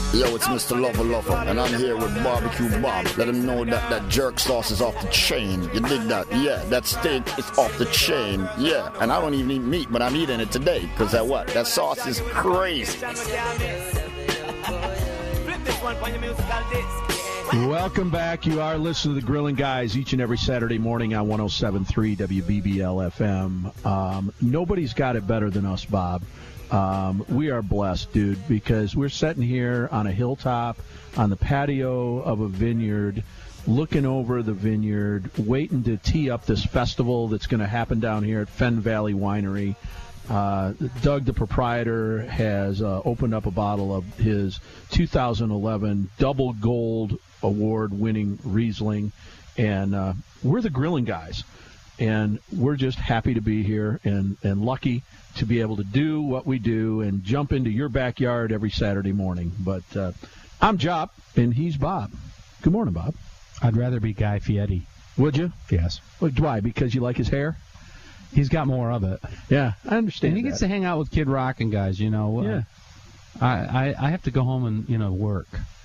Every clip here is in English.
Yo, it's Mr. Lover Lover, and I'm here with Barbecue Bob. Let him know that that jerk sauce is off the chain. You dig that? Yeah, that steak is off the chain. Yeah, and I don't even eat meat, but I'm eating it today. Because that what? That sauce is crazy. Welcome back. You are listening to the Grilling Guys each and every Saturday morning on 107.3 WBBL FM. Nobody's got it better than us, Bob. We are blessed, dude, because we're sitting here on a hilltop on the patio of a vineyard, looking over the vineyard, waiting to tee up this festival that's going to happen down here at Fenn Valley Winery. Doug, the proprietor, has opened up a bottle of his 2011 Double Gold Award-winning Riesling, and we're the Grilling Guys, and we're just happy to be here and lucky to be able to do what we do and jump into your backyard every Saturday morning. But I'm Job, and he's Bob. Good morning, Bob. I'd rather be Guy Fieri. Would you? Yes. Why? Because you like his hair? He's got more of it. Yeah, I understand. And he gets to hang out with Kid Rock and guys, you know. Yeah. I have to go home and, work.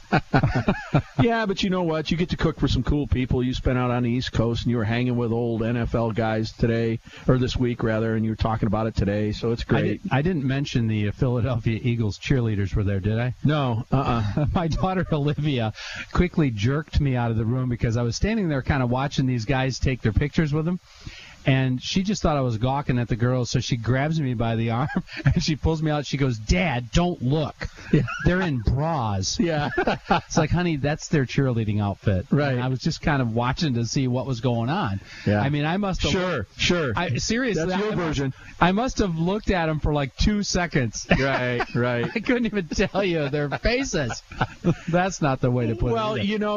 Yeah, but you know what? You get to cook for some cool people. You spent out on the East Coast, and you were hanging with old NFL guys today, or this week, rather, and you were talking about it today, so it's great. I didn't mention the Philadelphia Eagles cheerleaders were there, did I? No. My daughter, Olivia, quickly jerked me out of the room because I was standing there kind of watching these guys take their pictures with them. And she just thought I was gawking at the girls, so she grabs me by the arm, and she pulls me out. She goes, "Dad, don't look. They're in bras." Yeah. It's like, honey, that's their cheerleading outfit. Right. And I was just kind of watching to see what was going on. Yeah. I mean, I must have... Sure. Seriously. That's your version. I must have looked at them for like 2 seconds. Right. I couldn't even tell you their faces. That's not the way to put it. Well,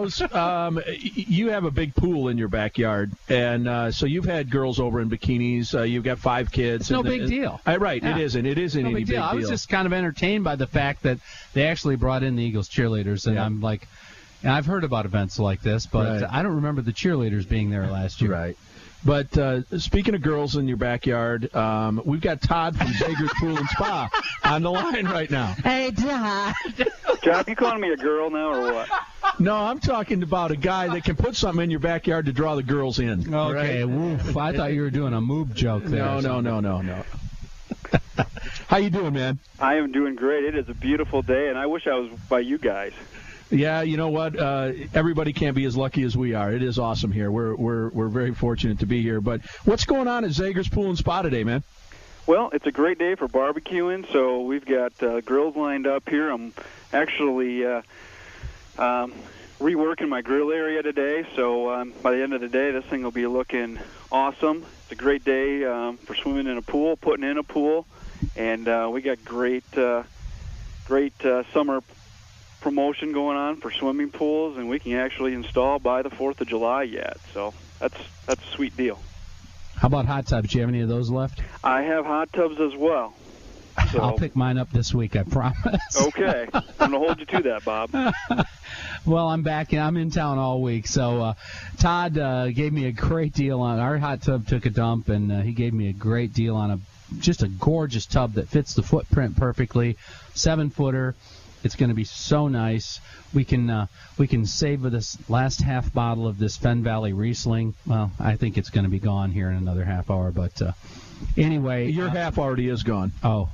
you have a big pool in your backyard, and so you've had girls over in bikinis. You've got 5 kids. It's no big deal. Right. Yeah. It isn't No any big deal. I was just kind of entertained by the fact that they actually brought in the Eagles cheerleaders, and I'm like, and I've heard about events like this, but I don't remember the cheerleaders being there last year. Right. But speaking of girls in your backyard, we've got Todd from Zager's Pool and Spa on the line right now. Hey, Todd. Job, you calling me a girl now or what? No, I'm talking about a guy that can put something in your backyard to draw the girls in. Okay, right? Woof. I thought you were doing a moob joke there. No. How you doing, man? I am doing great. It is a beautiful day, and I wish I was by you guys. Yeah, you know what? Everybody can't be as lucky as we are. It is awesome here. We're very fortunate to be here. But what's going on at Zager's Pool and Spa today, man? Well, it's a great day for barbecuing, so we've got grills lined up here. I'm actually reworking my grill area today, so by the end of the day, this thing will be looking awesome. It's a great day for swimming in a pool, putting in a pool, and we got great summer promotion going on for swimming pools, and we can actually install by the 4th of July yet, so that's a sweet deal. How about hot tubs? Do you have any of those left? I have hot tubs as well. So. I'll pick mine up this week, I promise. Okay. I'm going to hold you to that, Bob. Well, I'm back. I'm in town all week. So Todd gave me a great deal on our hot tub. Took a dump, and he gave me a great deal on just a gorgeous tub that fits the footprint perfectly. 7-footer. It's going to be so nice. We can savor this last half bottle of this Fenn Valley Riesling. Well, I think it's going to be gone here in another half hour. But anyway. Your half already is gone. Oh.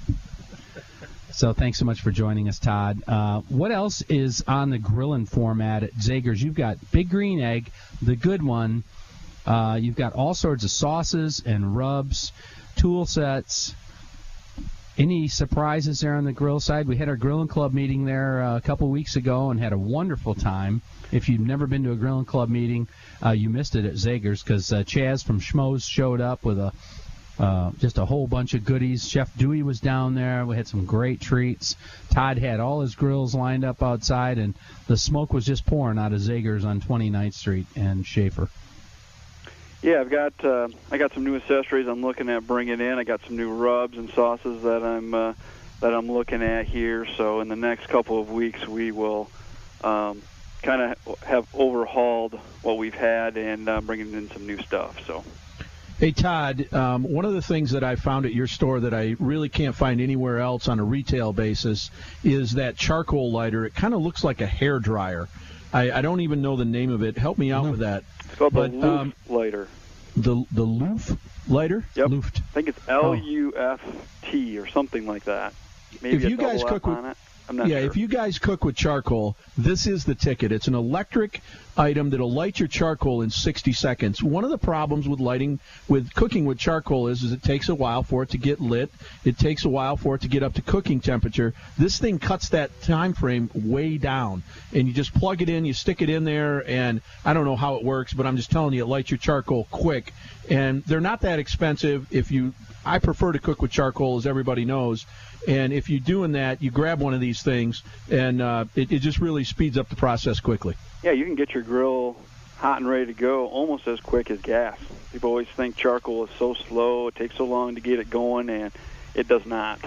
So thanks so much for joining us, Todd. What else is on the grilling format at Zager's? You've got Big Green Egg, the good one. You've got all sorts of sauces and rubs, tool sets. Any surprises there on the grill side? We had our Grilling Club meeting there a couple weeks ago and had a wonderful time. If you've never been to a Grilling Club meeting, you missed it at Zager's because Chaz from Schmoes showed up with just a whole bunch of goodies. Chef Dewey was down there. We had some great treats. Todd had all his grills lined up outside, and the smoke was just pouring out of Zager's on 29th Street and Schaefer. Yeah, I got some new accessories I'm looking at bringing in. I got some new rubs and sauces that I'm looking at here. So in the next couple of weeks, we will kind of have overhauled what we've had and bringing in some new stuff. So. Hey, Todd, one of the things that I found at your store that I really can't find anywhere else on a retail basis is that charcoal lighter. It kind of looks like a hair dryer. I don't even know the name of it. Help me out with that. It's called the Luft lighter. The Luft lighter? Yep. Luft. I think it's L-U-F-T or something like that. Maybe if you guys cook with, on it. I'm not sure. If you guys cook with charcoal, this is the ticket. It's an electric item that'll light your charcoal in 60 seconds. One of the problems with cooking with charcoal is it takes a while for it to get lit. It takes a while for it to get up to cooking temperature. This thing cuts that time frame way down. And you just plug it in, you stick it in there, and I don't know how it works, but I'm just telling you, it lights your charcoal quick. And they're not that expensive. I prefer to cook with charcoal, as everybody knows. And if you're doing that, you grab one of these things, and it just really speeds up the process quickly. Yeah, you can get your grill hot and ready to go almost as quick as gas. People always think charcoal is so slow, it takes so long to get it going, and it does not.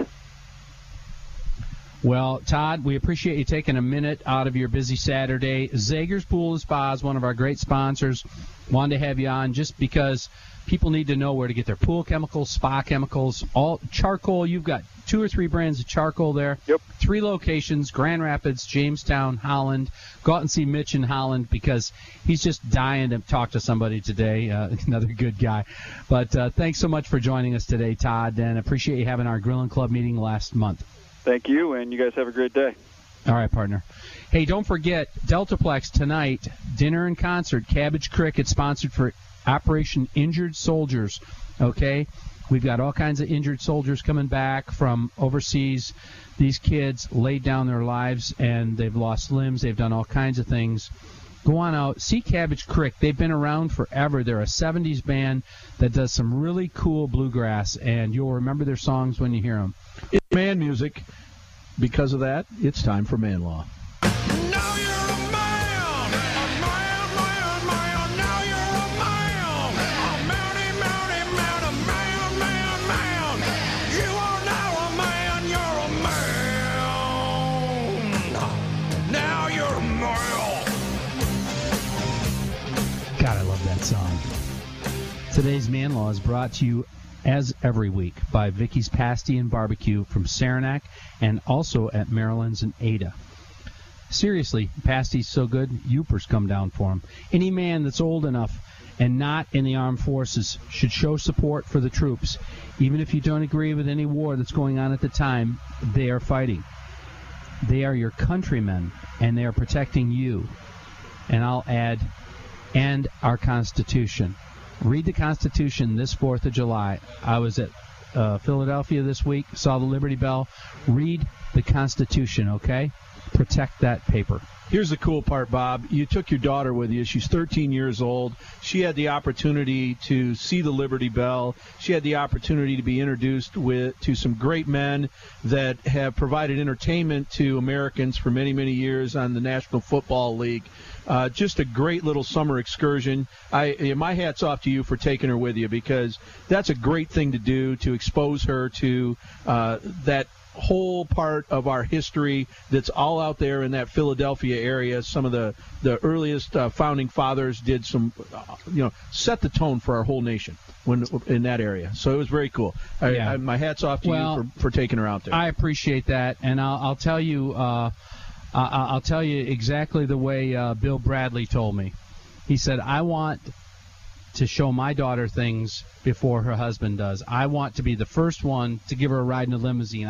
Well, Todd, we appreciate you taking a minute out of your busy Saturday. Zager's Pool and Spa is one of our great sponsors. Wanted to have you on just because people need to know where to get their pool chemicals, spa chemicals, all charcoal. You've got 2 or 3 brands of charcoal there. Yep. 3 locations, Grand Rapids, Jamestown, Holland. Go out and see Mitch in Holland because he's just dying to talk to somebody today, another good guy. But thanks so much for joining us today, Todd, and appreciate you having our Grillin' Club meeting last month. Thank you, and you guys have a great day. All right, partner. Hey, don't forget, Deltaplex tonight, dinner and concert, Cabbage Cricket, sponsored for Operation Injured Soldiers, okay? We've got all kinds of injured soldiers coming back from overseas. These kids laid down their lives, and they've lost limbs. They've done all kinds of things. Go on out. See Cabbage Crick. They've been around forever. They're a 70s band that does some really cool bluegrass, and you'll remember their songs when you hear them. It's man music. Because of that, it's time for Man Law. Now you're a man, now you're a man, a man. You are now a man, you're a man. Now you're a man. God, I love that song. Today's Man Law is brought to you, as every week, by Vicky's Pasty and Barbecue from Saranac and also at Maryland's and Ada. Seriously, Pasty's so good, Yoopers come down for him. Any man that's old enough and not in the armed forces should show support for the troops. Even if you don't agree with any war that's going on at the time, they are fighting. They are your countrymen, and they are protecting you. And I'll add, and our Constitution. Read the Constitution this 4th of July. I was at Philadelphia this week, saw the Liberty Bell. Read the Constitution, okay? Protect that paper. Here's the cool part, Bob. You took your daughter with you. She's 13 years old. She had the opportunity to see the Liberty Bell. She had the opportunity to be introduced to some great men that have provided entertainment to Americans for many, many years on the National Football League. Just a great little summer excursion. My hat's off to you for taking her with you, because that's a great thing to do, to expose her to that whole part of our history that's all out there in that Philadelphia area. Some of the earliest founding fathers did some, set the tone for our whole nation in that area. So it was very cool. My hat's off to you for taking her out there. I appreciate that, and I'll tell you. I'll tell you exactly the way Bill Bradley told me. He said, I want to show my daughter things before her husband does. I want to be the first one to give her a ride in a limousine.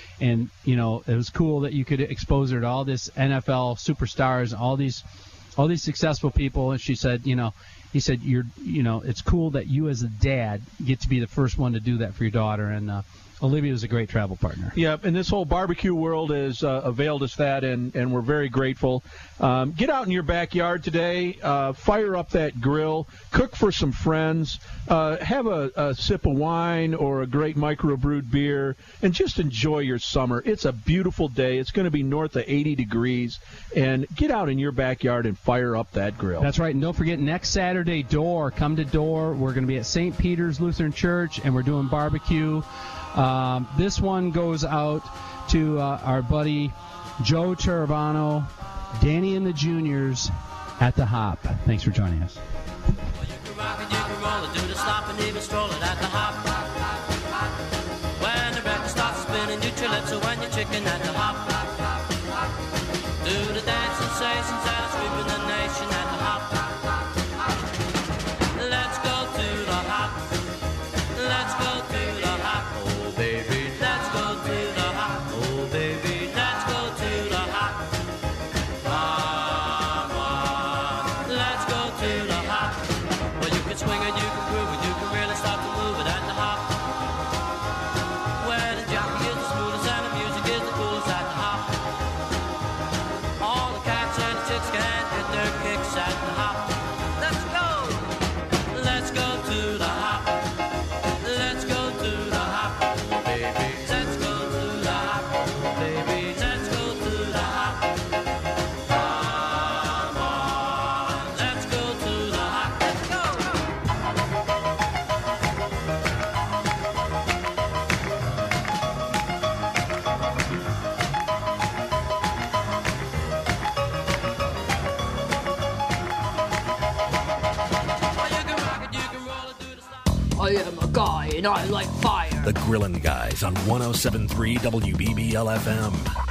It was cool that you could expose her to all this NFL superstars, all these successful people. And she said, he said, it's cool that you as a dad get to be the first one to do that for your daughter. And Olivia was a great travel partner. Yeah, and this whole barbecue world has availed us that, and we're very grateful. Get out in your backyard today, fire up that grill, cook for some friends, have a sip of wine or a great microbrewed beer, and just enjoy your summer. It's a beautiful day. It's going to be north of 80 degrees, and get out in your backyard and fire up that grill. That's right, and don't forget, next Saturday, come to Door. We're going to be at St. Peter's Lutheran Church, and we're doing barbecue. This one goes out to our buddy Joe Taravano, Danny and the Juniors at the Hop. Thanks for joining us. Well, you can rock and you can roll and do the stop and even stroll it at the hop. When the record starts spinning, you lips when you're chicken at the hop. Do the dance sensations that are sweeping the nation at the hop. Let's go to the hop. Let's go to the hop. Oh baby, let's go to the hop. Oh baby, let's go to the hop. Come on, let's go to the hop. Well, you can swing it, you can groove it, you can really start to move it at the hop. Where the jockey is the smoothest and the music is the coolest at the hop. All the cats and the chicks can get their kicks at the hop. Let's go! Let's go to the hop. Let's go to the hop, oh baby. Let's go to the hop, oh baby. Let's go to the hop. Come on, let's go to the hop. Let's go! I am a guy and I like fire. The Grillin' Guys on 107.3 WBBL FM.